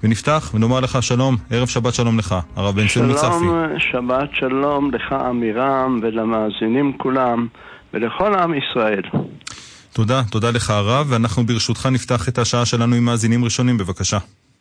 ונפתח ונאמר לך שלום, ערב שבת שלום לך, הרב בן ציון מצפי. שלום, שבת שלום לך אמירם ולמאזינים כולם ולכל עם ישראל. תודה, תודה לך הרב, ואנחנו ברשותך נפתח את השעה שלנו עם מאזינים ראשונים, בבקשה.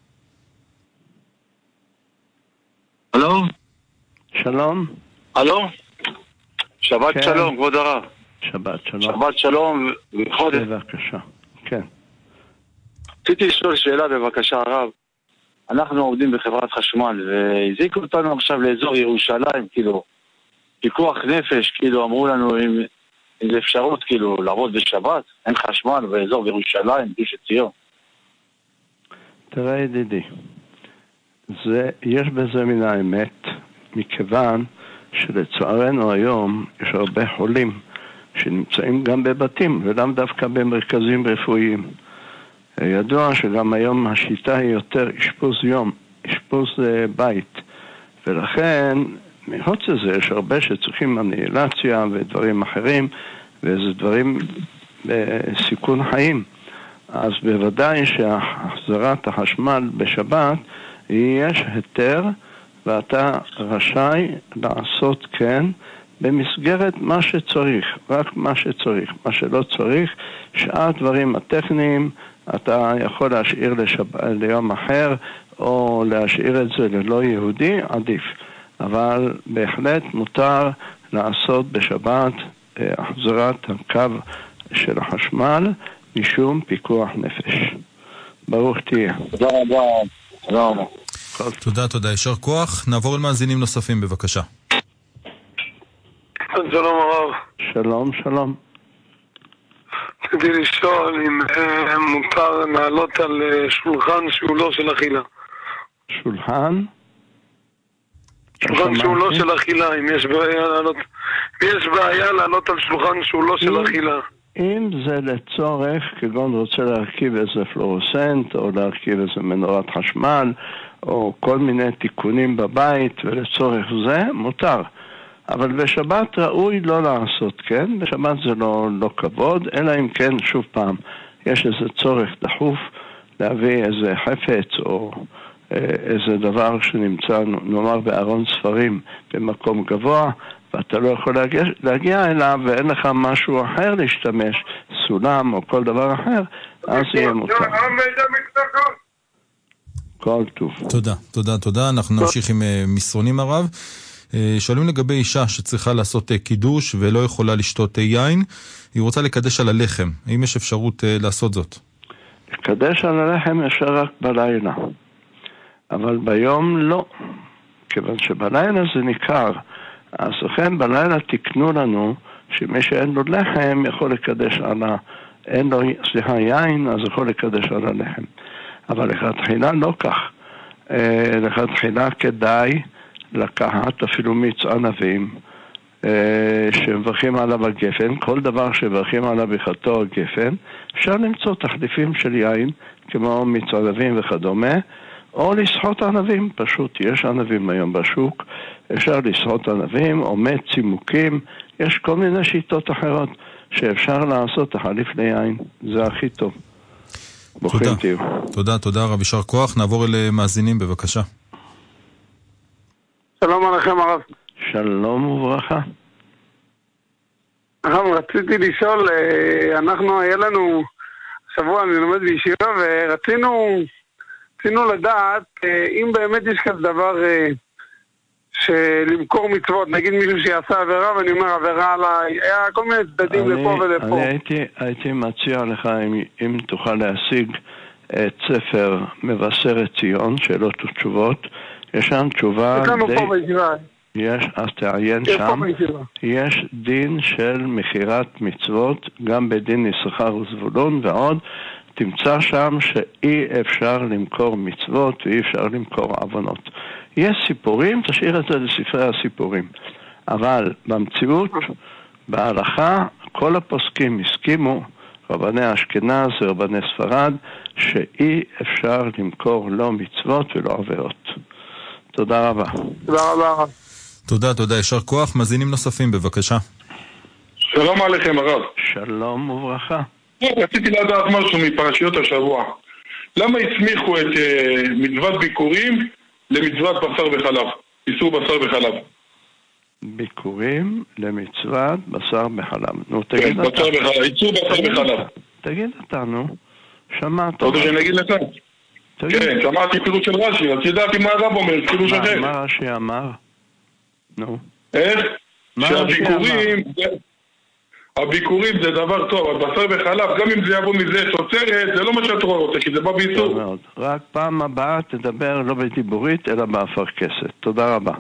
הלו? שלום. הלו? שבת כן. שלום, כבוד הרב. שבת שלום. שבת שלום וחודש. בבקשה, כן. רציתי לשאול שאלה בבקשה הרב. אנחנו עובדים בחברת חשמל והזיקו אותנו עכשיו לאזור ירושלים, כאילו פיקוח נפש, כאילו אמרו לנו אם זה אפשרות כאילו לעבוד בשבת, אין חשמל באזור ירושלים, גוש עציון. תראה ידידי, יש בזה מן האמת, מכיוון שלצערנו היום יש הרבה חולים שנמצאים גם בבתים ולאו דווקא במרכזים רפואיים. ידוע שגם היום השיטה היא יותר אשפוז יום, אשפוז בית, ולכן מחוץ לזה יש הרבה שצריכים אנהילציה ודברים אחרים, וזה דברים בסיכון חיים. אז בוודאי שהחזרת החשמל בשבת יש היתר, ואתה רשאי לעשות כן במסגרת מה שצריך, רק מה שצריך. מה שלא צריך, שאר הדברים הטכניים אתה יכול להשאיר ליום אחר, או להשאיר את זה ללא יהודי, עדיף. אבל בהחלט מותר לעשות בשבת החזרת הקו של החשמל משום פיקוח נפש. ברוך תהיה. תודה רבה. תודה רבה. תודה, תודה. ישר כוח. נעבור למאזינים נוספים, בבקשה. שלום הרב. שלום, שלום. רציתי לשאול אם מותר לעלות על שולחן שהוא לא של אכילה. שולחן? שולחן שהוא לא של אכילה, אם יש בעיה לעלות על שולחן שהוא לא של אכילה. אם זה לצורך, כגון רוצה להרכיב איזה פלורוסנט, או להרכיב איזה מנורת חשמל, או כל מיני תיקונים בבית, ולצורך זה מותר. אבל בשבת ראוי לא לעשות כן, בשבת זה לא כבוד, אלא אם כן, שוב פעם, יש איזה צורך דחוף להביא איזה חפץ או איזה דבר שנמצא, נאמר, בארון ספרים במקום גבוה, ואתה לא יכול להגיע אליו ואין לך משהו אחר להשתמש, סולם או כל דבר אחר, אז יהיה מותר. כל טוב. תודה, תודה, תודה. אנחנו נמשיך עם מסרונים הרב. שואלים לגבי אישה שצריכה לעשות קידוש ולא יכולה לשתות יין, היא רוצה לקדש על הלחם. האם יש אפשרות לעשות זאת? לקדש על הלחם אפשר רק בלילה, אבל ביום לא, כיוון שבלילה זה ניכר. אז לכן בלילה תקנו לנו שמי שאין לו לחם יכול לקדש על אין לו, יין, אז יכול לקדש על הלחם. אבל לכתחילה לא כך. לכתחילה כדאי לקחת אפילו מיץ ענבים שמברכים עליו הגפן, כל דבר שמברכים עליו בכתו הגפן, אפשר למצוא תחליפים של יין כמו מיץ ענבים וכדומה, או לסחוט ענבים, פשוט יש ענבים היום בשוק, אפשר לסחוט ענבים או מי צימוקים, יש כל מיני שיטות אחרות שאפשר לעשות תחליף ליין, זה הכי טוב. ברוכים תהיו. תודה, תודה רב, יישר כוח. נעבור אל מאזינים, בבקשה. שלום עליכם הרב. שלום וברכה. הרב, רציתי לשאול, היה לנו שבוע, אני לומד בישיבה, ורצינו לדעת אם באמת יש כזה דבר שלמכור מצוות, נגיד מישהו שיעשה עבירה, ואני אומר עבירה עליי, היה כל מיני צדדים לפה ולפה. אני הייתי מציע לך אם תוכל להשיג את ספר מבשרת ציון, שאלות ותשובות, יש שם תשובה יש, אז תעיין שם, יש דין של מחירת מצוות, גם בדין יששכר וזבולון ועוד, תמצא שם שאי אפשר למכור מצוות ואי אפשר למכור עוונות. יש סיפורים, תשאיר את זה לספרי הסיפורים. אבל במציאות, בהלכה, כל הפוסקים הסכימו, רבני אשכנז ורבני ספרד, שאי אפשר למכור לא מצוות ולא עבירות. תודה רבה. תודה רבה. תודה, תודה. ישר כוח. מאזינים נוספים, בבקשה. שלום עליכם הרב. שלום וברכה. רציתי לדעת משהו מפרשיות השבוע. למה הסמיכו את מצוות ביקורים למצוות בשר וחלב? איסור בשר וחלב. ביקורים למצוות בשר בחלב. נו, כן, תגיד אתה. איסור בשר בחלב. תגיד אתה, נו. שמעת. אתה רוצה שאני אגיד לך? כן, שמעתי פירוש של רש"י, אז ידעתי מה הרב אומר, פירוש אחר. מה רש"י אמר? נו. איך? הביקורים זה דבר טוב, אבל בשר וחלב, גם אם זה יבוא מזה תוצרת, זה לא מה שהתורה רוצה, כי זה בא באיסור. רק פעם הבאה תדבר לא בדיבורית, אלא באפרכסת. תודה רבה.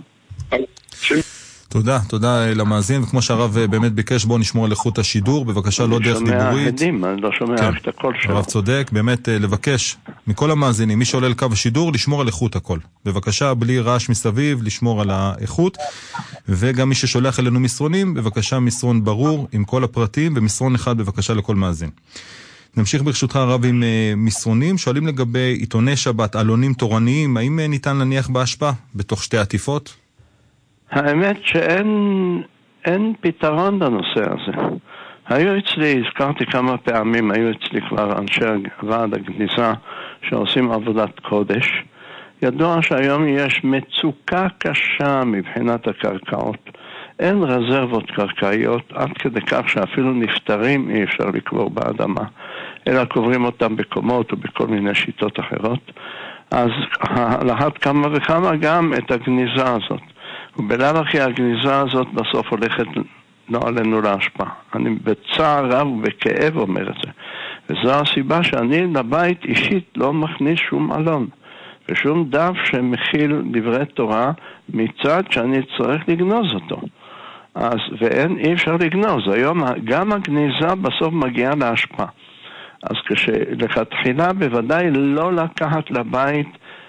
תודה למאזין, וכמו שהרב באמת ביקש, בואו נשמור על איכות השידור, בבקשה לא דרך דיבורית. אני לא שומע את הקול שלו. הרב צודק, באמת לבקש מכל המאזינים, מי שעולה לקו השידור, לשמור על איכות הקול. בבקשה, בלי רעש מסביב, לשמור על האיכות, וגם מי ששולח אלינו מסרונים, בבקשה מסרון ברור עם כל הפרטים, ומסרון אחד בבקשה לכל מאזין. נמשיך ברשותך הרב עם מסרונים, שואלים לגבי עיתוני שבת, עלונים תורניים, האם ניתן להניח בהשפעה בתוך שתי עטיפות? האמת שאין פתרון לנושא הזה. היו אצלי, הזכרתי כמה פעמים, היו אצלי כבר אנשי ועד הגניזה שעושים עבודת קודש. ידוע שהיום יש מצוקה קשה מבחינת הקרקעות. אין רזרבות קרקעיות, עד כדי כך שאפילו נפטרים אי אפשר לקבור באדמה, אלא קוברים אותם בקומות ובכל מיני שיטות אחרות. אז להט כמה וכמה גם את הגניזה הזאת. ובלב אחי הגניזה הזאת בסוף הולכת לא עלינו להשפעה. אני בצער רב ובכאב אומר את זה. וזו הסיבה שאני לבית אישית לא מכניס שום עלון. ושום דף שמכיל דברי תורה מצד שאני צריך לגנוז אותו. אז אי אפשר לגנוז. היום גם הגניזה בסוף מגיעה להשפעה. אז כשלכתחילה בוודאי לא לקחת לבית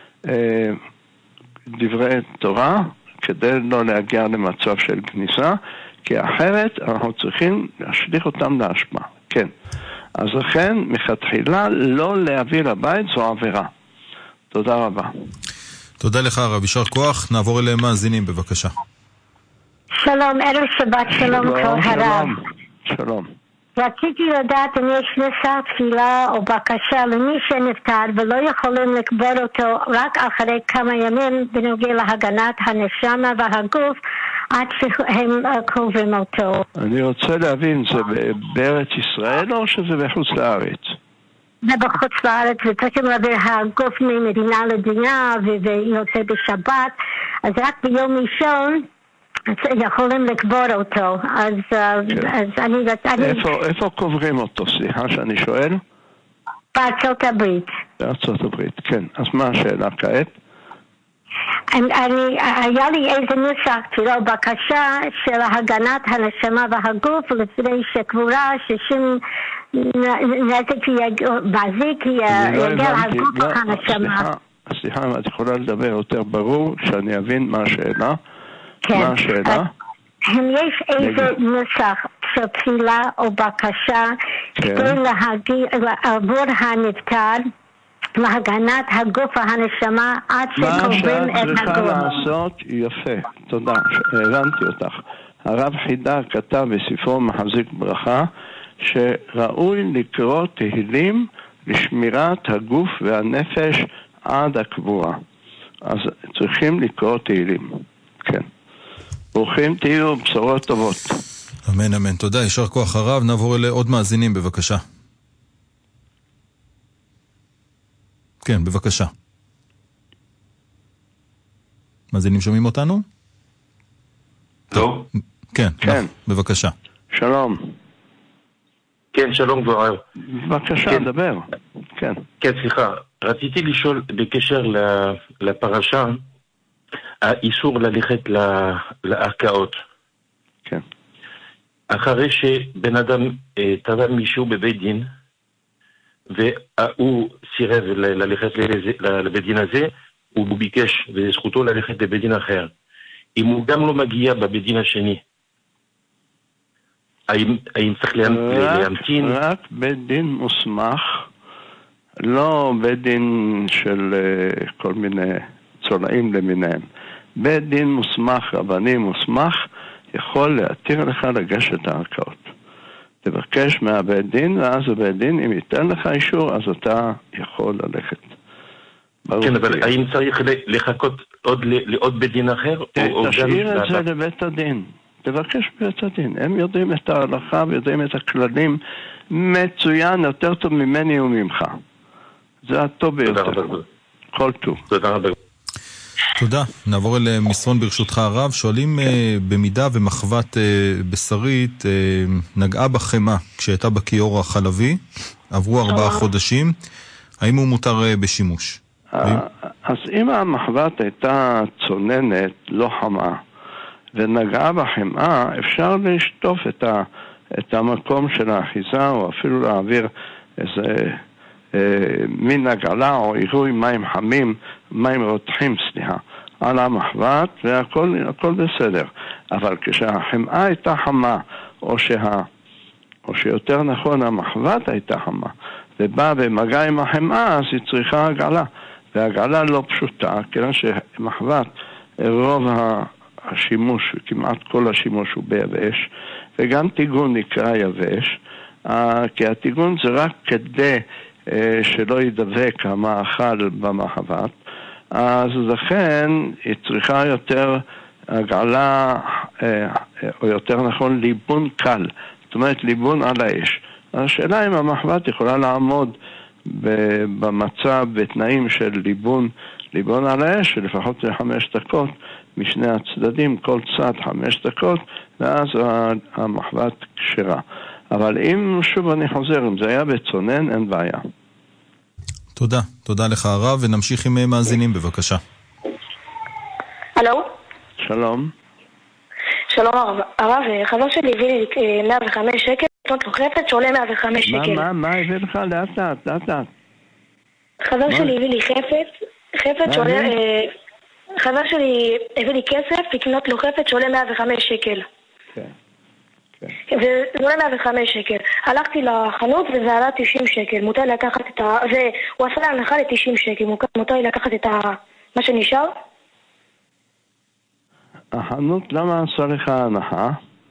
דברי תורה, כדי לא להגיע למצב של כניסה, כי אחרת אנחנו צריכים להשליך אותם להשפעה. כן. אז לכן, מכתחילה לא להביא לבית זו עבירה. תודה רבה. תודה לך הרב, יישר כוח. נעבור אליהם מאזינים, בבקשה. שלום, ערב שבת, שלום כל הרב. שלום. רציתי לדעת אם יש נוסח תפילה או בקשה למי שנפטר ולא יכולים לקבור אותו רק אחרי כמה ימים בנוגע להגנת הנשמה והגוף עד שהם קוברים אותו. אני רוצה להבין, זה בארץ ישראל או שזה בחוץ לארץ? זה בחוץ לארץ, וצריכים להעביר הגוף ממדינה למדינה ויוצא בשבת, אז רק ביום ראשון יכולים לקבור אותו. אז אני... איפה קוברים אותו? סליחה שאני שואל? בארצות הברית. בארצות הברית, כן. אז מה השאלה כעת? היה לי איזה נוסח תפילה בקשה של הגנת הנשמה והגוף לפני שקבורה ששום נזק בזיק יגיע הגוף והנשמה. סליחה, את יכולה לדבר יותר ברור שאני אבין מה השאלה? כן. מה השאלה? אם יש איזה נוסח של תפילה או בקשה כדי עבור הנפטר להגנת הגוף והנשמה עד שקוברים את הגוף. מה שאת צריכה לעשות יפה, תודה, הבנתי אותך. הרב חידה כתב בספרו מחזיק ברכה שראוי לקרוא תהילים לשמירת הגוף והנפש עד הקבורה. אז צריכים לקרוא תהילים, כן. ברוכים תהיו, בשורות טובות. אמן, אמן. תודה, יישר כוח הרב. נעבור לעוד מאזינים, בבקשה. כן, בבקשה. מאזינים שומעים אותנו? לא? כן, כן. בבקשה. שלום. כן, שלום כבר. בבקשה, כן. דבר. כן. כן, סליחה. רציתי לשאול בקשר לפרשה, האיסור ללכת לערכאות. כן. אחרי שבן אדם תבע מישהו בבית דין, והוא סירב ללכת לבית דין הזה, הוא ביקש, וזכותו ללכת לבית דין אחר. אם הוא גם לא מגיע בבית דין השני, האם צריך להמתין? רק בית דין מוסמך, לא בית דין של כל מיני צולעים למיניהם. בית דין מוסמך, רבני מוסמך, יכול להתיר לך לגשת הערכאות. תבקש מהבית דין, ואז הבית דין, אם ייתן לך אישור, אז אתה יכול ללכת. כן, אבל האם צריך לחכות לעוד בית דין אחר? תשאיר את זה לבית הדין. תבקש בבית הדין. הם יודעים את ההלכה ויודעים את הכללים מצוין, יותר טוב ממני וממך. זה הטוב ביותר. כל טוב. תודה רבה. תודה. נעבור אל מסרון ברשותך הרב. שואלים במידה ומחבת בשרית נגעה בחמה כשהייתה בכיור החלבי, עברו 4 חודשים, האם הוא מותר בשימוש? אז אם המחבת הייתה צוננת, לא חמה, ונגעה בחמה, אפשר לשטוף את המקום של האחיזה, או אפילו להעביר איזה מין עגלה או עירוי מים חמים, מים רותחים, על המחבת, והכל בסדר. אבל כשהחמאה הייתה חמה, או שיותר נכון המחבת הייתה חמה, ובאה במגע עם החמאה, אז היא צריכה עגלה. והעגלה לא פשוטה, כיוון שמחבת, רוב השימוש, כמעט כל השימוש הוא ביבש, וגם טיגון נקרא יבש, כי הטיגון זה רק כדי שלא ידבק המאכל במחבת, אז לכן היא צריכה יותר עגלה, או יותר נכון ליבון קל, זאת אומרת ליבון על האש. השאלה אם המחבת יכולה לעמוד במצב, בתנאים של ליבון על האש, שלפחות 5 דקות משני הצדדים, כל צד 5 דקות, ואז המחבת כשרה. אבל אם, שוב אני חוזר, אם זה היה בצונן, אין בעיה. תודה. תודה לך הרב, ונמשיך עם מאזינים בבקשה. הלו? שלום. שלום הרב, חבר שלי הביא לי 105 שקל, לקנות לו חפץ שעולה 105 שקל. מה הביא לך? לאט. חבר שלי הביא לי חפץ שעולה... חבר שלי הביא לי כסף לקנות לו חפץ שעולה 105 שקל. כן. זה עולה 105 שקל. הלכתי לחנות וזה עלה 90 שקל. מותר לקחת את ה... הוא עשה להנחה ל-90 שקל. מותר לקחת את מה שנשאר? החנות למה עשה לך הנחה?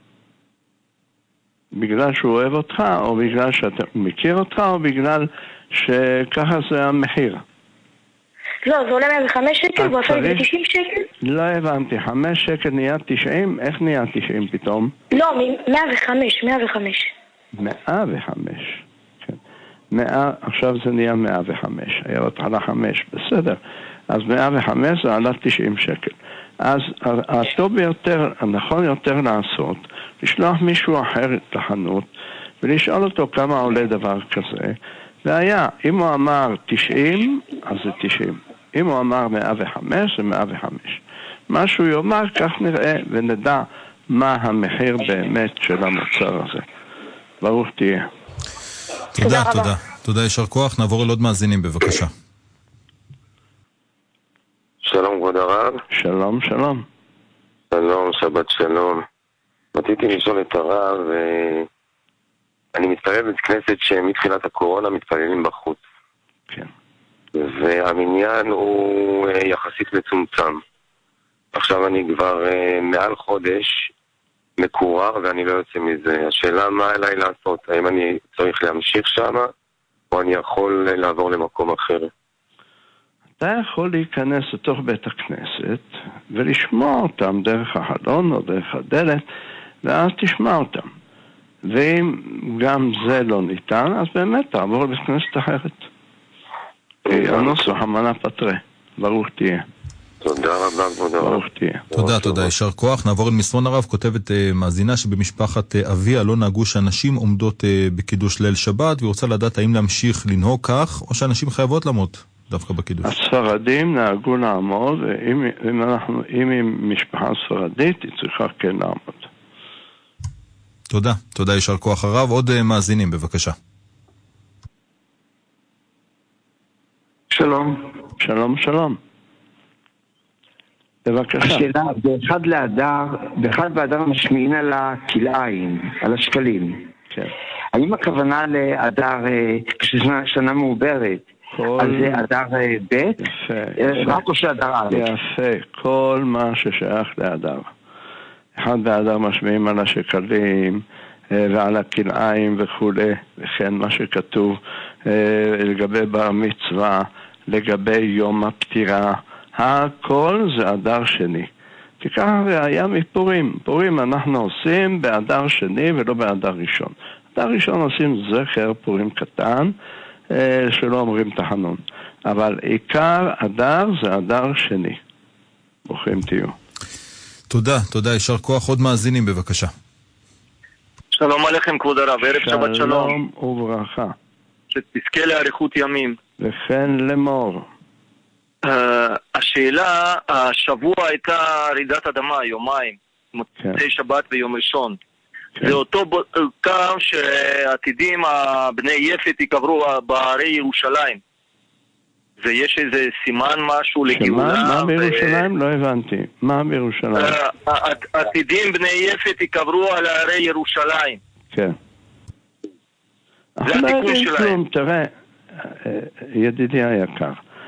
בגלל שהוא אוהב אותך, או בגלל שאתה מכיר אותך, או בגלל שככה זה המחיר? לא, זה עולה 105 שקל, והוא עשה לי 90 שקל? לא הבנתי, 5 שקל נהיה 90? איך נהיה 90 פתאום? לא, 105. 105, כן. 100, עכשיו זה נהיה 105, היה בהתחלה 5, בסדר. אז 105 זה עלה 90 שקל. אז הטוב ביותר, הנכון יותר לעשות, לשלוח מישהו אחר לחנות, ולשאול אותו כמה עולה דבר כזה, והיה, אם הוא אמר 90, אז זה 90. אם הוא אמר 105, זה 105. מה שהוא יאמר, כך נראה ונדע מה המחיר באמת של המוצר הזה. ברוך תהיה. תודה. תודה, ישר כוח. נעבור אל עוד מאזינים, בבקשה. שלום כבוד הרב. שלום. שלום, שבת שלום. רציתי לשאול את הרב, אני מתפלל בבית כנסת שמתחילת הקורונה מתפללים בחוץ. כן. והמניין הוא יחסית מצומצם. עכשיו אני כבר מעל חודש מקורר ואני לא יוצא מזה. השאלה מה עליי לעשות? האם אני צריך להמשיך שם או אני יכול לעבור למקום אחר? אתה יכול להיכנס לתוך בית הכנסת ולשמוע אותם דרך החלון או דרך הדלת, ואז תשמע אותם. ואם גם זה לא ניתן, אז באמת תעבור לבית כנסת אחרת. הנוסח המנה פטרה. ברוך תהיה. תודה רבה, כבוד הרב. ברוך תהיה. תודה, ישר כוח. נעבור אל מסרון הרב. כותבת מאזינה שבמשפחת אביה לא נהגו שאנשים עומדות בקידוש ליל שבת, והיא רוצה לדעת האם להמשיך לנהוג כך, או שאנשים חייבות לעמוד דווקא בקידוש. הספרדים נהגו לעמוד, ואם היא משפחה ספרדית, היא צריכה כן לעמוד. תודה, ישר כוח הרב. עוד מאזינים, בבקשה. שלום. בבקשה. השאלה, באחד באדר משמיעין על הכלאיים, על השקלים. כן. האם הכוונה לאדר שנה מעוברת? אז זה אדר ב'? יפה. רק או שאדר א'? יפה. כל מה ששייך לאדר. אחד באדר משמיעים על השקלים, ועל הכלאיים וכו', וכן מה שכתוב לגבי בר מצווה, לגבי יום הפטירה, הכל זה אדר שני. תיקח ראיה מפורים. פורים אנחנו עושים באדר שני ולא באדר ראשון. באדר ראשון עושים זכר פורים קטן, שלא אומרים תחנון. אבל עיקר אדר זה אדר שני. ברוכים תהיו. תודה, תודה. ישר כוח. עוד מאזינים בבקשה. שלום עליכם כבוד הרב, ערב שבת שלום. שלום וברכה. שתזכה לאריכות ימים. וכן לאמור. השאלה, השבוע הייתה רעידת אדמה, יומיים, מוצאי שבת ויום ראשון. זה אותו קו שעתידים בני יפת יקברו בהרי ירושלים. ויש איזה סימן משהו לגאולה? מה בירושלים? לא הבנתי. מה בירושלים? עתידים בני יפת יקברו על הרי ירושלים. כן. זה התיקון שלהם. תראה, ידידי היקר,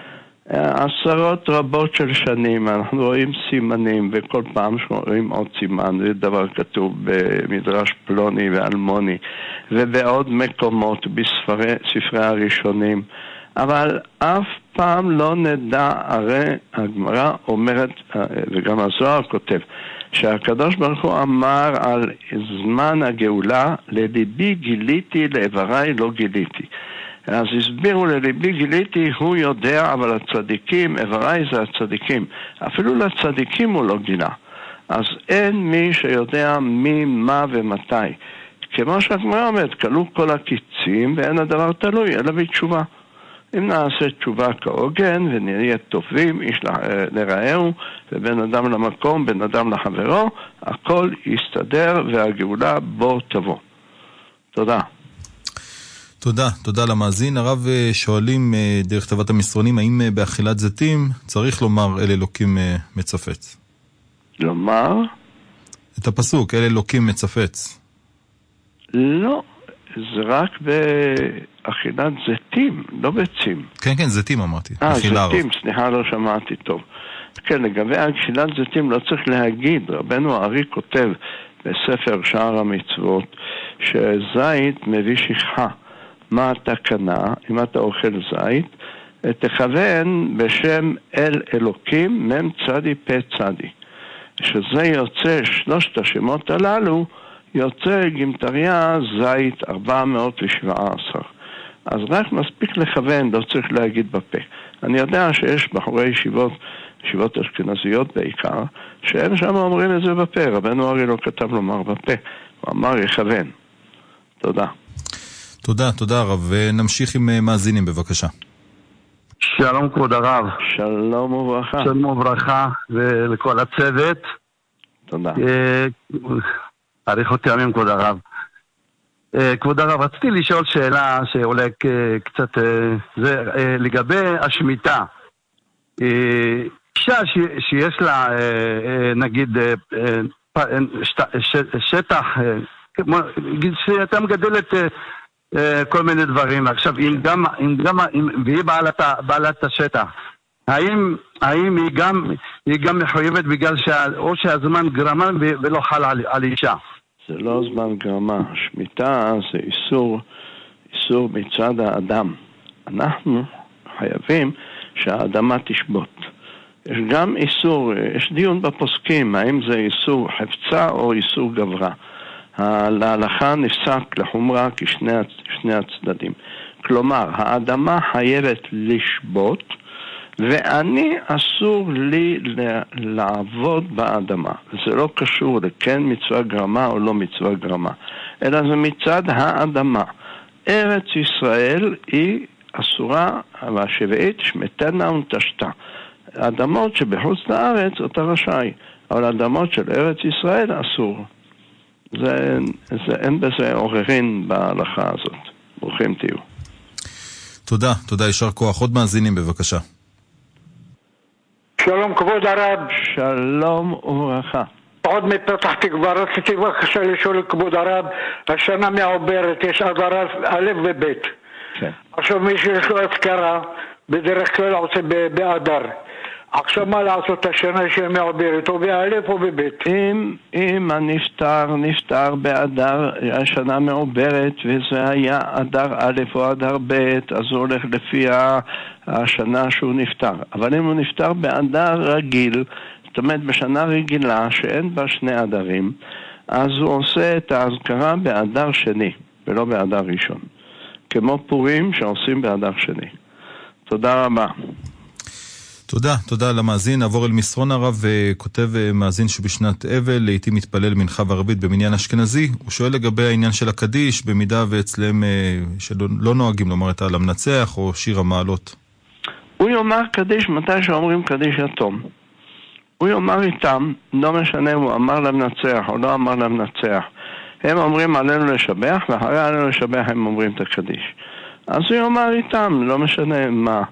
עשרות רבות של שנים אנחנו רואים סימנים, וכל פעם שרואים עוד סימן, זה דבר כתוב במדרש פלוני ואלמוני ובעוד מקומות בספרי הראשונים, אבל אף פעם לא נדע. הרי הגמרא אומרת, וגם הזוהר כותב, שהקדוש ברוך הוא אמר על זמן הגאולה, לליבי גיליתי, לאיבריי לא גיליתי. אז הסבירו, לליבי גיליתי, הוא יודע, אבל הצדיקים, איבריי זה הצדיקים. אפילו לצדיקים הוא לא גילה. אז אין מי שיודע מי, מה ומתי. כמו שהגמרא אומרת, כלו כל הקיצים ואין הדבר תלוי, אלא בתשובה. אם נעשה תשובה כהוגן ונהיה טובים, איש לרעהו, ובין אדם למקום, בין אדם לחברו, הכל יסתדר והגאולה בו תבוא. תודה. תודה, תודה למאזין. הרב, שואלים דרך תיבת המסרונים, האם באכילת זיתים צריך לומר אל אלוקים מצפץ? לומר? את הפסוק, אל אלוקים מצפץ. לא, זה רק באכילת זיתים, לא ביצים. כן, כן, זיתים אמרתי. זיתים, סליחה, לא שמעתי טוב. כן, לגבי אכילת זיתים לא צריך להגיד. רבנו הארי כותב בספר שער המצוות שזית מביא שכחה. מה התקנה? אם אתה אוכל זית, תכוון בשם אל אלוקים מם צדי פה צדי. שזה יוצא, שלושת השמות הללו, יוצא גימטריה זית 417. אז רק מספיק לכוון, לא צריך להגיד בפה. אני יודע שיש בחורי ישיבות אשכנזיות בעיקר, שהם שם אומרים את זה בפה. רבנו ארי לא כתב לומר בפה, הוא אמר יכוון. תודה. תודה, תודה הרב. ונמשיך עם מאזינים בבקשה. שלום כבוד הרב. שלום וברכה. שלום וברכה ולכל הצוות. תודה. אריכות ימים כבוד הרב. כבוד הרב, רציתי לשאול שאלה שאולי קצת, זה לגבי השמיטה. אישה שיש לה נגיד שטח, שאתה מגדלת כל מיני דברים, עכשיו והיא בעלת השטח, האם היא גם מחויבת בגלל או שהזמן גרמה ולא חל על אישה? זה לא זמן גרמה. שמיטה זה איסור מצד האדם. אנחנו חייבים שהאדמה תשבות. יש גם איסור, יש דיון בפוסקים, האם זה איסור חפצה או איסור גברה. להלכה נפסק לחומרה כשני הצדדים. כלומר, האדמה חייבת לשבות, ואני אסור לי לעבוד באדמה. זה לא קשור לכן מצווה גרמה או לא מצווה גרמה, אלא זה מצד האדמה. ארץ ישראל היא אסורה, והשביעית שמתנה ונטשתה. האדמות שבחוץ לארץ אתה רשאי, אבל האדמות של ארץ ישראל אסור. אין בזה עוררין בהלכה הזאת. ברוכים תהיו. תודה, תודה, ישר כוח. עוד מאזינים בבקשה. שלום כבוד הרב. שלום וברכה. עוד מפתח תקווה, רציתי בבקשה לשאול כבוד הרב, השנה מעוברת, יש אדר א' וב'. עכשיו מי שיש לו אזכרה, בדרך כלל עושה באדר. עכשיו מה לעשות השנה שמעוברת, או באלף או בבית? אם הנפטר נפטר באדר, השנה מעוברת, וזה היה אדר א' או אדר ב', אז הוא הולך לפי השנה שהוא נפטר. אבל אם הוא נפטר באדר רגיל, זאת אומרת בשנה רגילה שאין בה שני אדרים, אז הוא עושה את ההזכרה באדר שני, ולא באדר ראשון. כמו פורים שעושים באדר שני. תודה רבה. תודה למאזין. נעבור אל מסרון הרב, וכותב מאזין שבשנת אבל לעתים מתפלל מנחה וערבית במניין אשכנזי. הוא שואל לגבי העניין של הקדיש, במידה ואצלם שלא נוהגים לומר את המנצח או שיר המעלות. הוא יאמר קדיש מתי שאומרים קדיש יתום. הוא יאמר איתם, לא משנה אם הוא אמר למנצח או לא אמר למנצח. הם אומרים עלינו לשבח, ואחרי עלינו לשבח הם אומרים את הקדיש. אז הוא יאמר איתם, לא משנה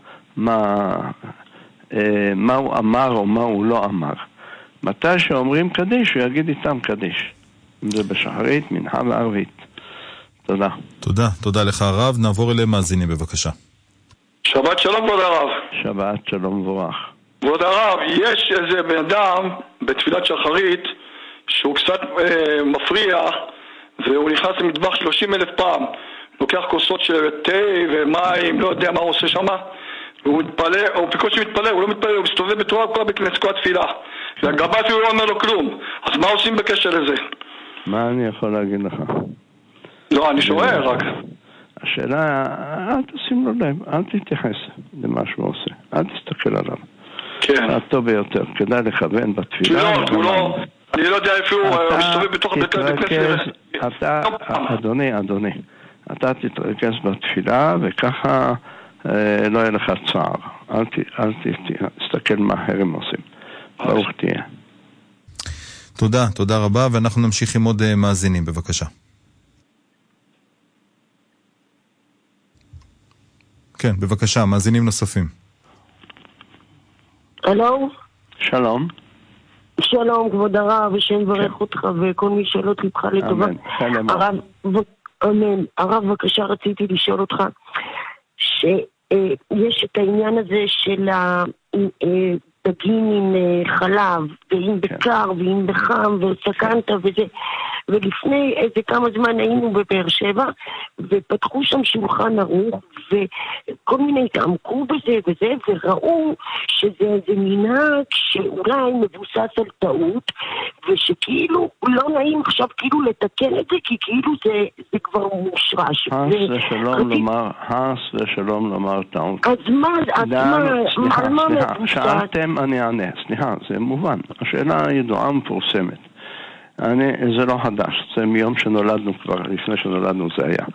מה הוא אמר או מה הוא לא אמר. מתי שאומרים קדיש, הוא יגיד איתם קדיש. אם זה בשחרית, מנחה וערבית. תודה. תודה לך הרב. נעבור אליהם מאזינים בבקשה. שבת שלום כבוד הרב. שבת שלום מבורך. כבוד הרב, יש איזה בן אדם בתפילת שחרית שהוא קצת מפריע, והוא נכנס למטבח 30,000 פעם. לוקח כוסות של תה ומים, לא יודע מה הוא עושה שם. והוא מתפלל, הוא בקושי מתפלל, הוא לא מתפלל, הוא מסתובב בתורה כל בכנסת כל התפילה. והגבאי אפילו לא אומר לו כלום. אז מה עושים בקשר לזה? מה אני יכול להגיד לך? לא, אני שואל רק. השאלה, אל תשים לו לב, אל תתייחס למה שהוא עושה. אל תסתכל עליו. כן. הטוב ביותר, כדאי לכוון בתפילה. הוא לא, אני לא יודע איפה הוא מסתובב בתוך בכנסת. אדוני, אתה תתרכז בתפילה וככה לא יהיה לך צער. אל תסתכל מה הם עושים. ברוך תהיה. תודה רבה, ואנחנו נמשיך עם עוד מאזינים, בבקשה. כן, בבקשה, מאזינים נוספים. הלו? שלום. שלום, כבוד הרב, השם יברך אותך וכל מי שאלות לבך לטובה. אמן. הרב, בבקשה, רציתי לשאול אותך שיש את העניין הזה של דגים עם חלב, ואם בקר ואם בחם וסכנת וזה, ולפני איזה כמה זמן היינו בבאר שבע ופתחו שם שולחן ערוך וכל מיני התעמקו בזה וזה, וראו שזה איזה מנהג שאולי מבוסס על טעות, ושכאילו לא נעים עכשיו כאילו לתקן את זה, כי כאילו זה כבר מושרש. חס ושלום לומר טעות. אז מה מבוסס? שאלתם, אני אענה. סליחה, זה מובן. השאלה ידועה מפורסמת. זה לא חדש, זה מיום שנולדנו כבר, לפני שנולדנו זה היה.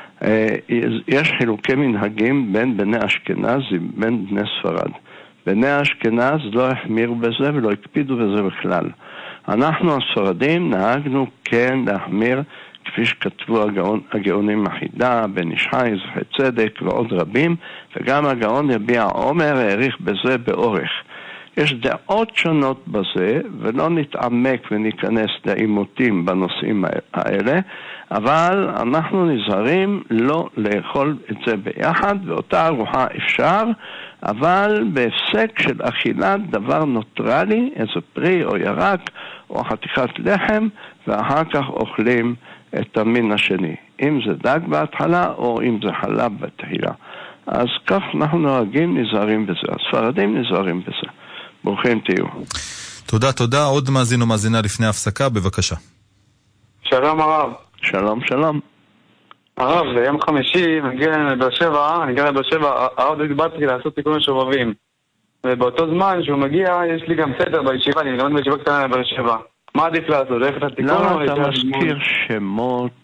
יש חילוקי מנהגים בין בני אשכנז ובין בני ספרד. בני אשכנז לא החמירו בזה ולא הקפידו בזה בכלל. אנחנו הספרדים נהגנו כן להחמיר, כפי שכתבו הגאונים החידה, בן איש חי, זכי צדק ועוד רבים, וגם הגאון יביע עומר העריך בזה באורך. יש דעות שונות בזה, ולא נתעמק וניכנס לעימותים בנושאים האלה, אבל אנחנו נזהרים לא לאכול את זה ביחד, ואותה ארוחה אפשר, אבל בהפסק של אכילת דבר נוטרלי, איזה פרי או ירק או חתיכת לחם, ואחר כך אוכלים את המין השני. אם זה דג בהתחלה או אם זה חלב בתחילה. אז כך אנחנו נוהגים, נזהרים בזה. הספרדים נזהרים בזה. ברוכים תהיו. תודה. עוד מאזין או מאזינה לפני ההפסקה, בבקשה. שלום הרב. שלום. הרב, זה יום חמישי, מגיע לבאר שבע, אני גר לבאר שבע, הרב דיברתי לעשות תיקון לשובבים. ובאותו זמן שהוא מגיע, יש לי גם סדר בישיבה, אני למד בישיבה קטנה לבאר שבע. מה עדיף לעשות? ללכת לתיקון? למה אתה מזכיר שמות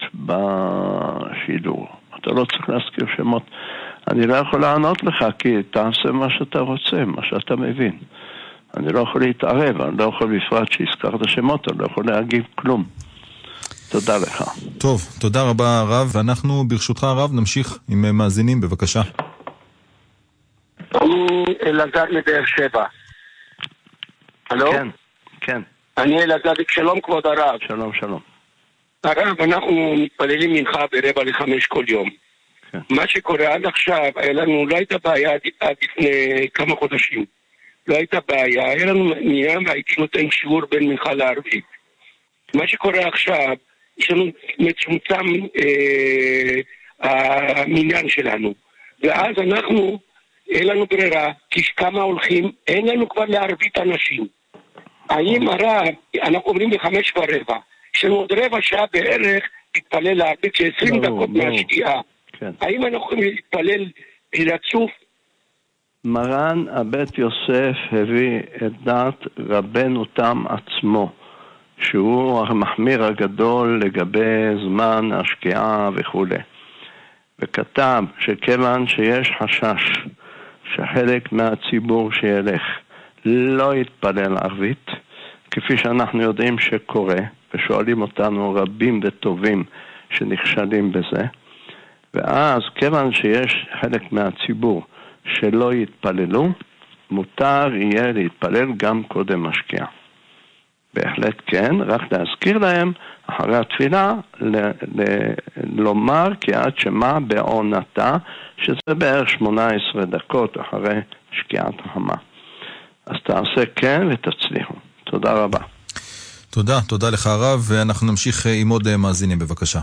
בשידור? אתה לא צריך להזכיר שמות. אני לא יכול לענות לך, כי תעשה מה שאתה רוצה, מה שאתה מבין. אני לא יכול להתערב, אני לא יכול בפרט שהזכרת שמות, אני לא יכול להגיב כלום. תודה לך. טוב, תודה רבה הרב, ואנחנו ברשותך הרב נמשיך עם מאזינים, בבקשה. אני אלעזר מבאר שבע. הלו? כן. אני אלעזר, שלום כבוד הרב. שלום. הרב, אנחנו מתפללים מנחה 4:45 כל יום. מה שקורה עד עכשיו, היה לנו, לא הייתה בעיה עד לפני כמה חודשים. לא הייתה בעיה, היה לנו מניין והייתי נותן שיעור בין מנחה לערבית. מה שקורה עכשיו, יש לנו מצומצם המניין שלנו, ואז אנחנו, אין לנו ברירה, כי כמה הולכים, אין לנו כבר לערבית אנשים. האם הרב, אנחנו אומרים ב5:15, יש לנו עוד רבע שעה בערך להתפלל לערבית ש20 דקות מהשקיעה. האם אנחנו יכולים להתפלל רצוף? מרן הבית יוסף הביא את דעת רבנו תם עצמו, שהוא המחמיר הגדול לגבי זמן השקיעה וכו'. וכתב שכיוון שיש חשש שחלק מהציבור שילך לא יתפלל ערבית, כפי שאנחנו יודעים שקורה, ושואלים אותנו רבים וטובים שנכשלים בזה, ואז כיוון שיש חלק מהציבור שלא יתפללו, מותר יהיה להתפלל גם קודם השקיעה. בהחלט כן, רק להזכיר להם אחרי התפילה לומר קריאת שמע בעונתה, שזה בערך 18 דקות אחרי שקיעת החמה. אז תעשה כן ותצליחו. תודה רבה. תודה לך הרב, ואנחנו נמשיך עם עוד מאזינים, בבקשה.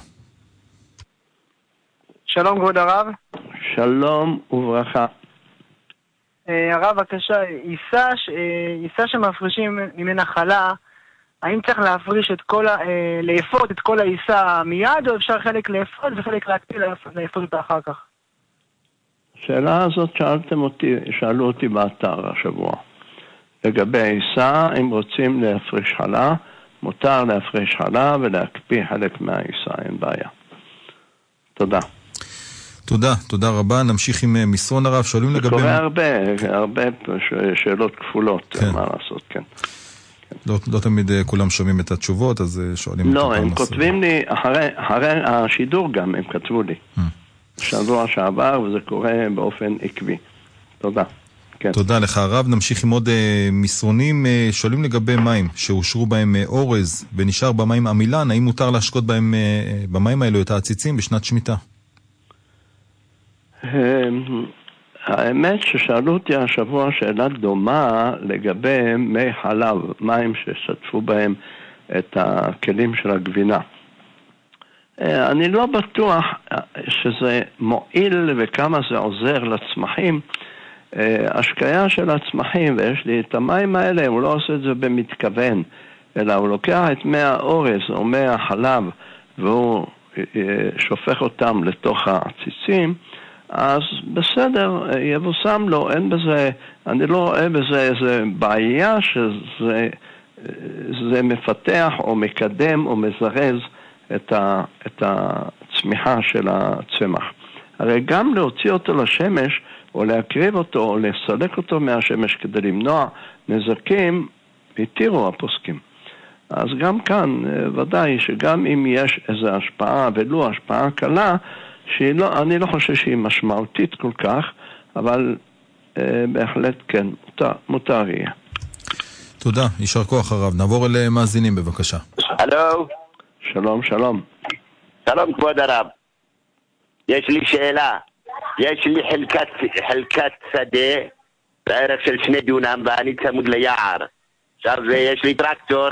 שלום כבוד הרב. שלום וברכה. הרב, בבקשה, עיסה שמפרישים ממנה חלה, האם צריך להפריש לאפות את כל העיסה מיד, או אפשר חלק לאפות וחלק להקפיא לאפות אותה אחר כך? השאלה הזאת שאלו אותי באתר השבוע. לגבי העיסה, אם רוצים להפריש חלה, מותר להפריש חלה ולהקפיא חלק מהעיסה, אין בעיה. תודה. תודה רבה. נמשיך עם מסרון הרב. שואלים לגבי... קורה הרבה שאלות כפולות, מה לעשות, כן. לא תמיד כולם שומעים את התשובות, אז שואלים... לא, הם כותבים לי, אחרי השידור גם, הם כתבו לי. שבוע שעבר, וזה קורה באופן עקבי. תודה. תודה לך הרב. נמשיך עם עוד מסרונים. שואלים לגבי מים שאושרו בהם אורז ונשאר במים עמילן, האם מותר להשקות במים האלו את העציצים בשנת שמיטה? האמת ששאלו אותי השבוע שאלה דומה לגבי מי חלב, מים ששטפו בהם את הכלים של הגבינה. אני לא בטוח שזה מועיל וכמה זה עוזר לצמחים. השקיה של הצמחים, ויש לי את המים האלה, הוא לא עושה את זה במתכוון, אלא הוא לוקח את מי האורז או מי החלב והוא שופך אותם לתוך העציצים, אז בסדר, יבוסם לו, אין בזה, אני לא רואה בזה איזה בעיה שזה מפתח או מקדם או מזרז את הצמיחה של הצמח. הרי גם להוציא אותו לשמש או להקריב אותו או לסלק אותו מהשמש כדי למנוע נזקים, התירו הפוסקים. אז גם כאן ודאי שגם אם יש איזו השפעה ולו השפעה קלה, אני לא חושב שהיא משמעותית כל כך, אבל בהחלט כן, מותר יהיה. תודה, יישר כוח הרב. נעבור אל מאזינים בבקשה. הלו. שלום. שלום כבוד הרב. יש לי שאלה. יש לי חלקת שדה בערך של 2 דונם ואני צמוד ליער. עכשיו יש לי טרקטור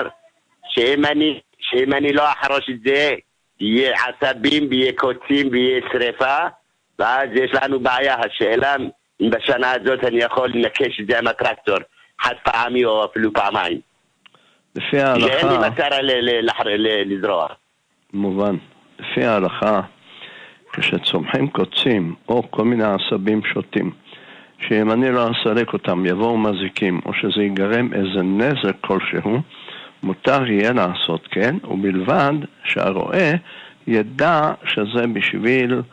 שאם אני לא אחרוש את זה, יהיה עצבים, יהיה קוצים, יהיה שריפה, ואז יש לנו בעיה. השאלה אם בשנה הזאת אני יכול לנקש את זה עם הטרקטור, חד פעמי או אפילו פעמיים. לפי ההלכה... שאין לי מטרה לזרוע. מובן. לפי ההלכה, כשצומחים קוצים או כל מיני עשבים שוטים, שאם אני לא אסלק אותם יבואו מזיקים, או שזה ייגרם איזה נזק כלשהו, מותר יהיה לעשות כן, ובלבד שהרועה ידע שזה בשביל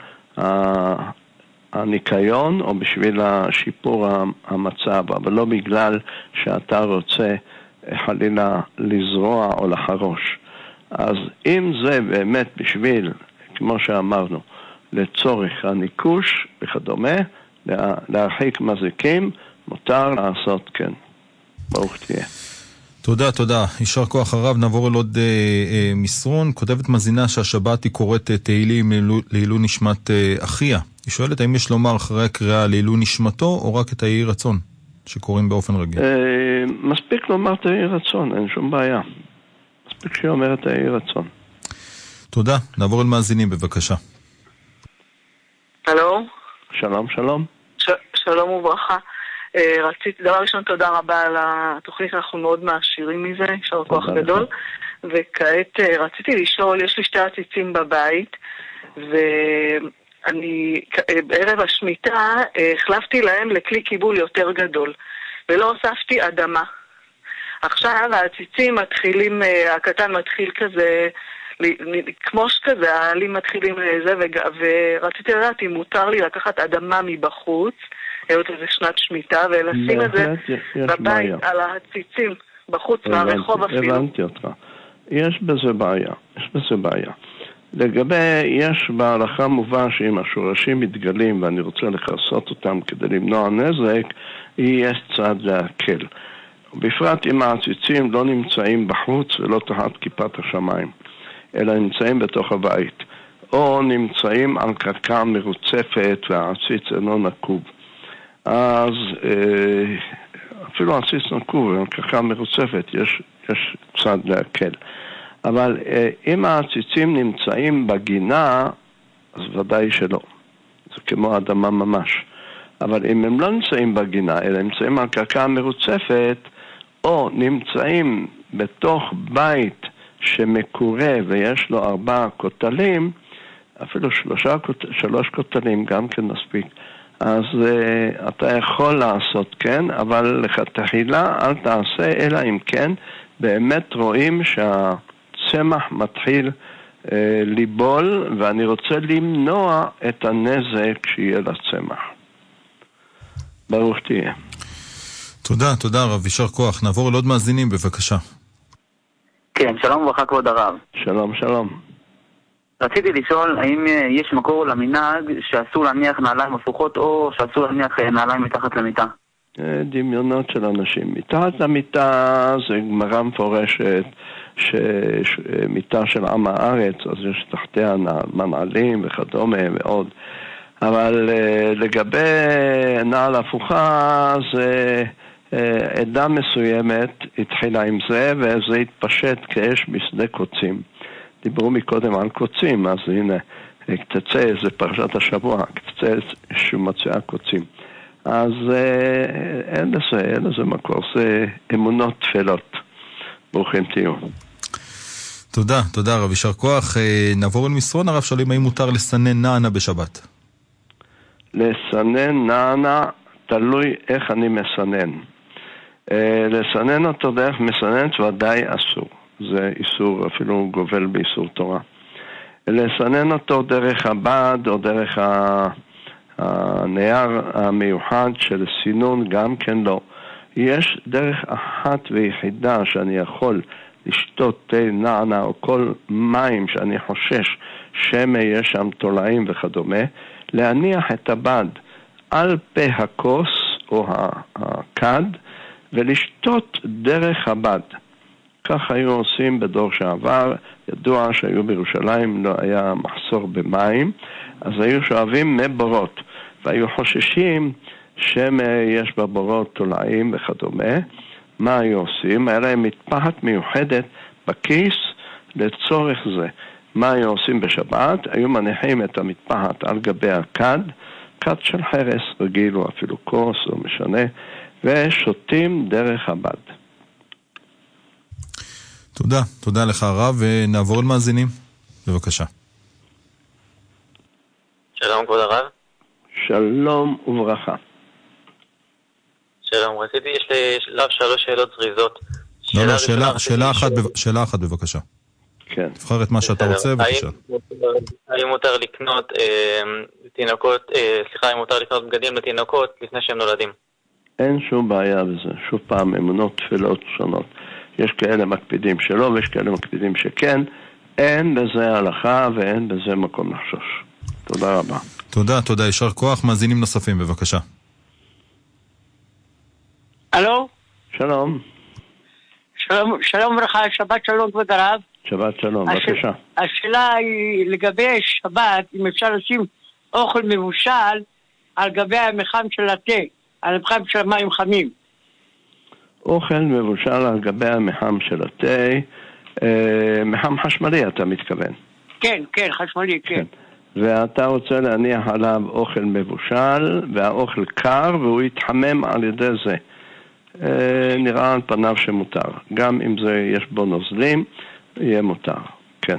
הניקיון או בשביל השיפור המצב, אבל לא בגלל שאתה רוצה חלילה לזרוע או לחרוש. אז אם זה באמת בשביל, כמו שאמרנו, לצורך הניקוש וכדומה, להרחיק מזיקים, מותר לעשות כן. ברוך תהיה. תודה. יישר כוח הרב. נעבור אל עוד מסרון. כותבת מזינה שהשבת היא קוראת תהילים לעילוי נשמת אחיה. היא שואלת האם יש לומר אחרי הקריאה לעילוי נשמתו או רק את היהי רצון שקוראים באופן רגיל? מספיק לומר את האי רצון, אין שום בעיה. מספיק שהיא אומרת האי רצון. תודה. נעבור אל מאזינים, בבקשה. הלו? שלום, שלום. שלום וברכה. רציתי, דבר ראשון, תודה רבה על התוכנית, אנחנו מאוד מעשירים מזה, יש לנו כוח גדול. וכעת רציתי לשאול, יש לי 2 עציצים בבית, ואני בערב השמיטה החלפתי להם לכלי קיבול יותר גדול, ולא הוספתי אדמה. עכשיו העציצים מתחילים, הקטן מתחיל כזה, כמו שכזה, העלים מתחילים לזה, ורציתי לדעת אם מותר לי לקחת אדמה מבחוץ, היות איזה שנת שמיטה, ולשים את זה בבית על העציצים, בחוץ מהרחוב אפילו. הבנתי אותך. יש בזה בעיה. לגבי, יש בהלכה מובא שאם השורשים מתגלים ואני רוצה לחסות אותם כדי למנוע נזק, יש צד להקל. בפרט אם העציצים לא נמצאים בחוץ ולא תחת כיפת השמיים, אלא נמצאים בתוך הבית, או נמצאים על קרקע מרוצפת והעציץ אינו נקוב. אז אפילו העציץ נקוב ועל קרקע מרוצפת יש צד להקל. אבל אם העציצים נמצאים בגינה, אז ודאי שלא. זה כמו אדמה ממש. אבל אם הם לא נמצאים בגינה, אלא נמצאים על קרקע מרוצפת, או נמצאים בתוך בית שמקורה ויש לו 4 כותלים, אפילו 3 כותלים גם כן מספיק, אז אתה יכול לעשות כן, אבל לכתחילה אל תעשה, אלא אם כן באמת רואים שהצמח מתחיל ליבול, ואני רוצה למנוע את הנזק שיהיה לצמח. ברוך תהיה. תודה רב, יישר כוח. נעבור לעוד מאזינים, בבקשה. כן, שלום וברכה כבוד הרב. שלום. רציתי לשאול האם יש מקור למנהג שאסור להניח נעליים הפוכות או שאסור להניח נעליים מתחת למיטה? דמיונות של אנשים. מתחת למיטה זה גמרא מפורשת שמיטה של עם הארץ, אז יש תחתיה מנעלים וכדומה ועוד. אבל לגבי נעל הפוכה זה עדה מסוימת התחילה עם זה, וזה התפשט כאש בשדה קוצים. דיברו מקודם על קוצים, אז הנה, קצה, זה פרשת השבוע, קצה שמצאה קוצים. אז אין לזה מקור, זה אמונות תפלות. ברוכים תהיו. תודה רב, יישר כוח. נעבור אל מסרון הרב, שואלים האם מותר לסנן נענה בשבת? לסנן נענה תלוי איך אני מסנן. לסנן אותו דרך מסננת ודאי אסור. זה איסור, אפילו גובל באיסור תורה. לסנן אותו דרך הבד או דרך הנייר המיוחד של סינון גם כן לא. יש דרך אחת ויחידה שאני יכול לשתות תה נענה או כל מים שאני חושש שמא יש שם תולעים וכדומה, להניח את הבד על פה הכוס או הכד ולשתות דרך הבד. כך היו עושים בדור שעבר. ידוע שהיו בירושלים לא היה מחסור במים, אז היו שואבים מבורות והיו חוששים שמא יש בבורות תולעים וכדומה. מה היו עושים? היה להם מטפחת מיוחדת בכיס לצורך זה. מה היו עושים בשבת? היו מניחים את המטפחת על גבי הכד, כד של חרס רגיל או אפילו כוס או משנה, ושותים דרך הבד. תודה לך הרב, ונעבור למאזינים. בבקשה. שלום כבוד הרב. שלום וברכה. שלום, יש לי 3 שאלות זריזות. שאלה אחת בבקשה. כן. תבחר את מה שאתה רוצה, בבקשה. האם מותר לקנות האם מותר לקנות בגדים לתינוקות לפני שהם נולדים? אין שום בעיה בזה. שוב פעם, אמונות תפילות שונות. יש כאלה מקפידים שלא ויש כאלה מקפידים שכן. אין בזה הלכה ואין בזה מקום לחשוש. תודה רבה. תודה, יישר כוח. מאזינים נוספים, בבקשה. הלו? שלום. שלום וברכה, שבת שלום כבוד הרב. שבת שלום, בבקשה. השאלה היא לגבי שבת, אם אפשר לשים אוכל מבושל על גבי המחם של התה, על המחם של המים חמים. אוכל מבושל על גבי המחם של התה, מחם חשמלי אתה מתכוון. כן, כן, חשמלי, כן. ואתה רוצה להניח עליו אוכל מבושל, והאוכל קר, והוא יתחמם על ידי זה. נראה על פניו שמותר. גם אם זה יש בו נוזלים, יהיה מותר. כן.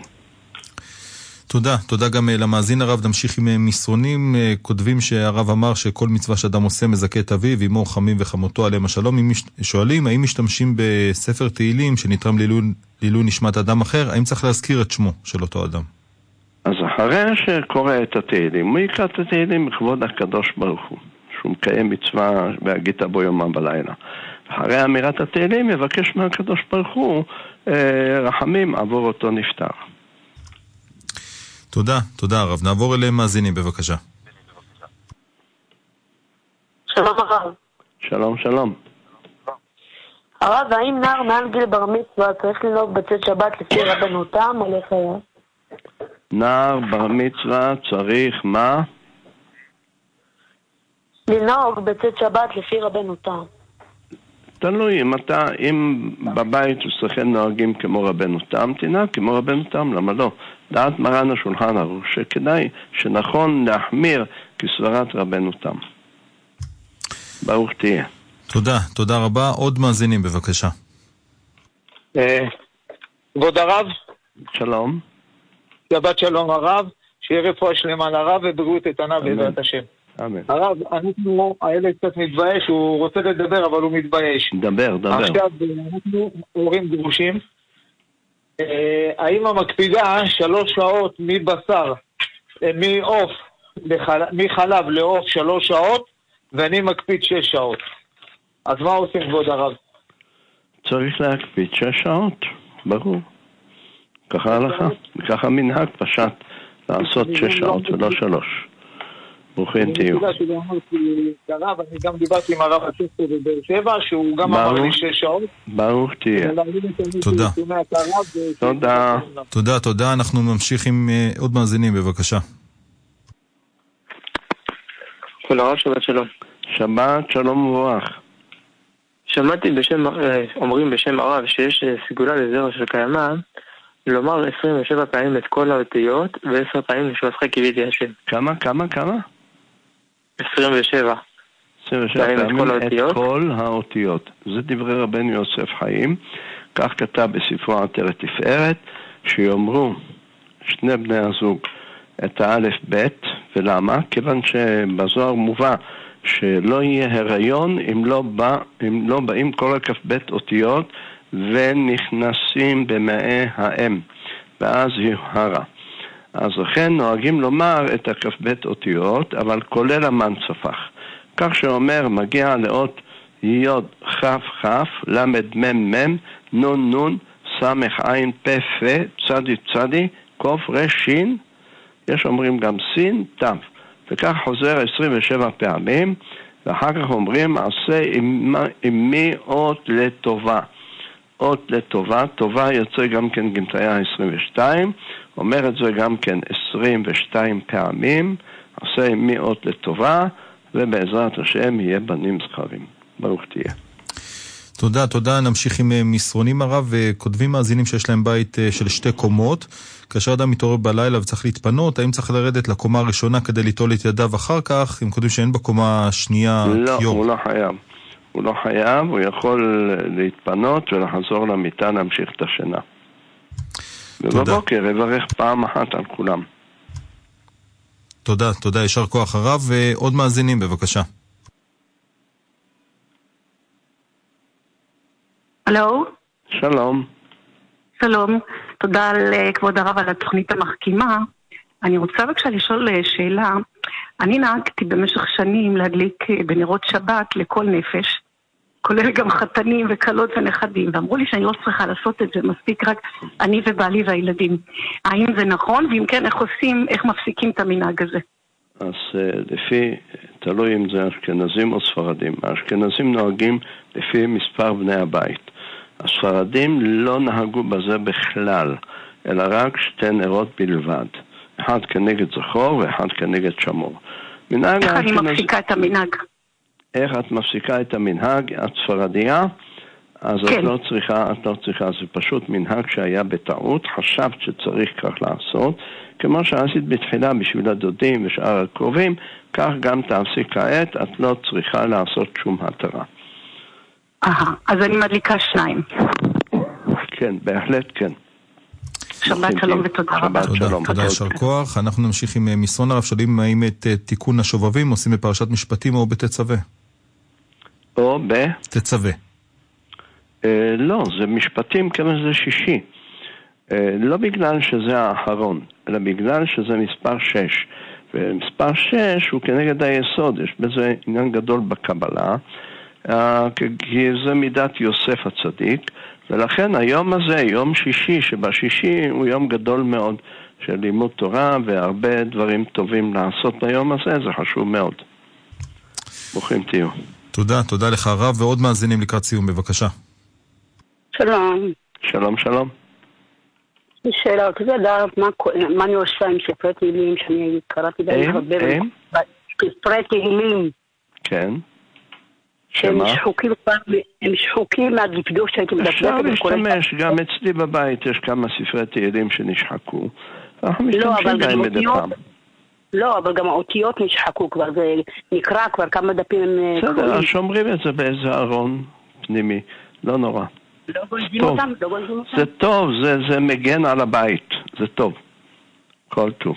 תודה גם למאזין הרב. נמשיך עם מסרונים. כותבים שהרב אמר שכל מצווה שאדם עושה מזכה את אביו, אמו, חמים וחמותו עליהם השלום. שואלים, האם משתמשים בספר תהילים שנתרם לעילוי נשמת אדם אחר? האם צריך להזכיר את שמו של אותו אדם? אז אחרי שקורא את התהילים, הוא יקרא את התהילים מכבוד הקדוש ברוך הוא, שהוא מקיים מצווה והגית בו יומם בלילה. אחרי אמירת התהילים יבקש מהקדוש ברוך הוא רחמים עבור אותו נפטר. תודה הרב. נעבור אליהם מאזינים בבקשה. שלום הרב. שלום. הרב, האם נער מעל גיל בר מצווה צריך לנהוג בצאת שבת לפי רבנותם או לחייו? נער בר מצווה צריך מה? לנהוג בצאת שבת לפי רבנותם. תלוי, אם בבית אצלכם נוהגים כמו רבנותם, תנהג כמו רבנותם, למה לא? דעת מרן השולחן ערוך שכדאי, שנכון להחמיר כסברת רבנותם. ברוך תהיה. תודה רבה. עוד מאזינים בבקשה. כבוד הרב. שלום. שבת שלום הרב, שיהיה רפואה שלמה לרב ובריאות איתנה בעזרת השם. אמן. הרב, הילד קצת מתבייש, הוא רוצה לדבר אבל הוא מתבייש. דבר. עכשיו, אנחנו הורים גרושים. האמא מקפידה 3 שעות מבשר, מעוף, מחלב לעוף 3 שעות, ואני מקפיד 6 שעות. אז מה עושים כבוד הרב? צריך להקפיד 6 שעות, ברור. ככה הלכה, ככה מנהג פשט, לעשות 6 שעות ולא 3. ברוכים תהיו. אני גם דיברתי עם הרב הצ'סטר בבאר שבע, שהוא גם אמר לי 6 שעות. ברוך תהיה. תודה. אנחנו ממשיך עם עוד מאזינים, בבקשה. כל הרב, שבת שלום. שבת שלום וברוך. שמעתי אומרים בשם הרב שיש סגולה לזרע של קיימה, לומר 27 פעמים את כל האותיות ו10 פעמים לשבחך קיוויתי השם. כמה? 27 פעמים את כל האותיות. זה דברי רבנו יוסף חיים, כך כתב בספרו עטרת תפארת, שיאמרו שני בני הזוג את האלף בית. ולמה? כיוון שבזוהר מובא שלא יהיה הריון אם לא באים כל הכף בית אותיות ונכנסים במאי האם, ואז היא הרה. אז לכן נוהגים לומר את הכף בית אותיות, אבל כולל המנצפח. כך שאומר, מגיע לאות יוד חף חף, למד מם מם, נון נון, סמך עין פה פה, צדי צדי, קוף רשין, יש אומרים גם סין, תו. וכך חוזר 27 פעמים, ואחר כך אומרים, עשה עמי אות לטובה. אות לטובה, טובה יוצא גם כן גמטיה 22, אומר את זה גם כן 22 פעמים, עשה עמי אות לטובה, ובעזרת השם יהיה בנים זכרים. ברוך תהיה. תודה. נמשיך עם מסרונים הרב, וכותבים מאזינים שיש להם בית של 2 קומות. כאשר אדם מתעורר בלילה וצריך להתפנות, האם צריך לרדת לקומה הראשונה כדי ליטול את ידיו אחר כך? הם כותבים שאין בקומה השנייה כיור. לא, הוא לא חייב, הוא יכול להתפנות ולחזור למיטה להמשיך את השינה. ובבוקר יברך פעם אחת על כולם. תודה, ישר כוח הרב. ועוד מאזינים בבקשה. הלו? שלום, תודה לכבוד הרב על התוכנית המחכימה. אני רוצה בבקשה לשאול שאלה. אני נהגתי במשך שנים להדליק בנרות שבת לכל נפש, כולל גם חתנים וקלות ונכדים, ואמרו לי שאני לא צריכה לעשות את זה, מספיק רק אני ובעלי והילדים. האם זה נכון? ואם כן, איך מפסיקים את המנהג הזה? אז תלוי אם זה אשכנזים או ספרדים. האשכנזים נוהגים לפי מספר בני הבית. הספרדים לא נהגו בזה בכלל, אלא רק 2 נרות בלבד. אחד כנגד זכור ואחד כנגד שמור. איך אני מפסיקה את המנהג? איך את מפסיקה את המנהג? את ספרדיה, אז את לא צריכה, זה פשוט מנהג שהיה בטעות, חשבת שצריך כך לעשות, כמו שעשית בתחילה בשביל הדודים ושאר הקרובים, כך גם תעשי כעת, את לא צריכה לעשות שום התרה. אז אני מדליקה 2. כן, בהחלט כן. שבת שלום ותודה רבה. תודה, יישר כוח. אנחנו נמשיך עם מסרון הרב, שואלים האם את תיקון השובבים עושים בפרשת משפטים או בתצווה? או תצווה. לא, זה משפטים כמו זה 6. לא בגלל שזה האחרון, אלא בגלל שזה מספר 6. ומספר 6 הוא כנגד היסוד, יש בזה עניין גדול בקבלה, כי זה מידת יוסף הצדיק, ולכן היום הזה, יום שישי, שבשישי הוא יום גדול מאוד של לימוד תורה, והרבה דברים טובים לעשות ביום הזה, זה חשוב מאוד. ברוכים תהיו. תודה לך הרב, ועוד מאזינים לקראת סיום, בבקשה. שלום. שלום. שאלה, כזה לדעת מה אני עושה עם ספרי תהילים שאני קראתי בהם הרבה. ספרי תהילים. כן. שהם שחוקים מהדפדוף שהייתי מדפדפת. אפשר להשתמש, גם אצלי בבית יש כמה ספרי תהילים שנשחקו. אנחנו משתמשים בהם מדי פעם. לא, אבל גם האותיות נשחקו כבר, זה נקרא כבר כמה דפים הם... בסדר, אז שומרים את זה באיזה ארון פנימי, לא נורא. לא גונזים אותם? זה טוב, זה מגן על הבית, זה טוב. כל טוב.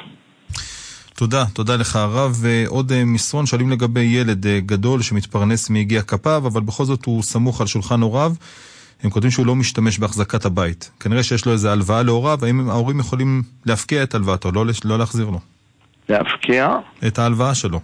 תודה לך הרב. ועוד מסרון, שואלים לגבי ילד גדול שמתפרנס מיגיע כפיו, אבל בכל זאת הוא סמוך על שולחן הוריו. הם כותבים שהוא לא משתמש בהחזקת הבית. כנראה שיש לו איזה הלוואה להוריו, האם ההורים יכולים להפקיע את הלוואתו, לא להחזיר לו? להפקיע? את ההלוואה שלו.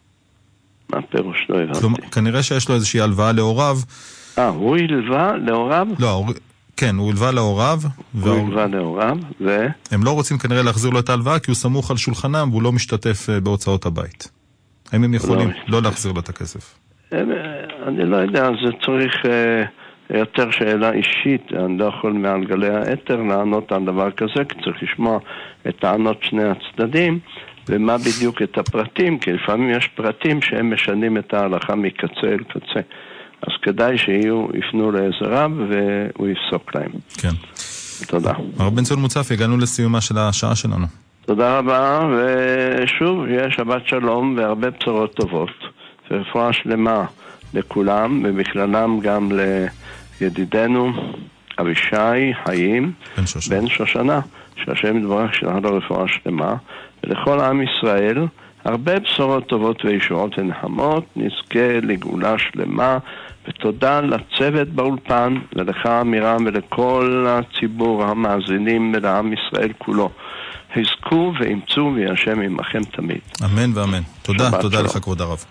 מה פירוש? לא הבנתי. כנראה שיש לו איזושהי הלוואה להוריו. הוא הלווה להוריו? לא, כן, הוא הלווה להוריו. הוא הלווה להוריו, הם לא רוצים כנראה להחזיר לו את ההלוואה, כי הוא סמוך על שולחנם, והוא לא משתתף בהוצאות הבית. האם הם יכולים לא להחזיר לו את הכסף? אני לא יודע, זה צריך יותר שאלה אישית. אני לא יכול מעל גלי האתר לענות על דבר כזה, כי צריך לשמוע את טענות שני הצדדים, ומה בדיוק את הפרטים, כי לפעמים יש פרטים שהם משנים את ההלכה מקצה אל קצה. אז כדאי יפנו לאיזה רב והוא יפסוק להם. כן. תודה. הרב בן ציון מוצפי, הגענו לסיומה של השעה שלנו. תודה רבה, ושוב, יהיה שבת שלום והרבה בשורות טובות, ורפואה שלמה לכולם, ובכללם גם לידידנו אבישי חיים, בן שושנה, שהשם יתברך שלח לו רפואה שלמה, ולכל עם ישראל, הרבה בשורות טובות וישועות ונחמות, נזכה לגאולה שלמה, ותודה לצוות באולפן, ולך אמירם ולכל הציבור המאזינים ולעם ישראל כולו. חזקו ואמצו והשם עמכם תמיד. אמן ואמן. תודה לך כבוד הרב.